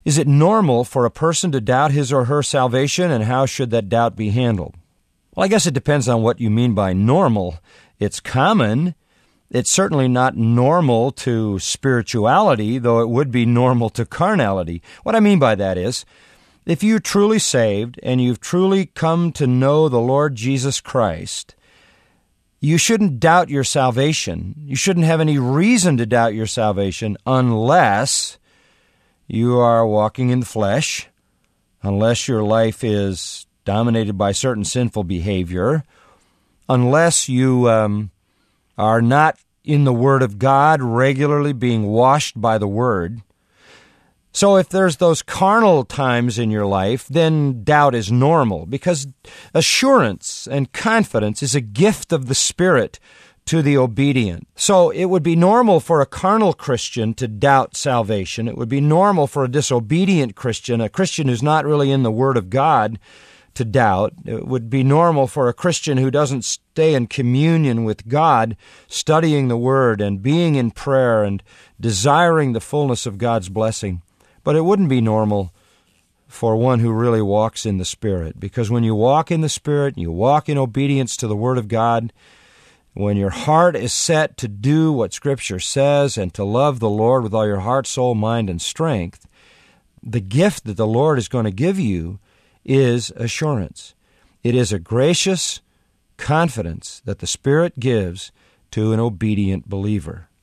Is it normal for a person to doubt his or her salvation, and how should that doubt be handled? Well, I guess it depends on what you mean by normal. It's common. It's certainly not normal to spirituality, though it would be normal to carnality. What I mean by that is, if you're truly saved and you've truly come to know the Lord Jesus Christ, you shouldn't doubt your salvation. You shouldn't have any reason to doubt your salvation unless you are walking in the flesh, unless your life is dominated by certain sinful behavior, unless you are not in the Word of God, regularly being washed by the Word. So if there's those carnal times in your life, then doubt is normal, because assurance and confidence is a gift of the Spirit to the obedient. So it would be normal for a carnal Christian to doubt salvation. It would be normal for a disobedient Christian, a Christian who's not really in the Word of God, to doubt. It would be normal for a Christian who doesn't stay in communion with God, studying the Word and being in prayer and desiring the fullness of God's blessing. But it wouldn't be normal for one who really walks in the Spirit, because when you walk in the Spirit, you walk in obedience to the Word of God, when your heart is set to do what Scripture says and to love the Lord with all your heart, soul, mind, and strength, the gift that the Lord is going to give you is assurance. It is a gracious confidence that the Spirit gives to an obedient believer.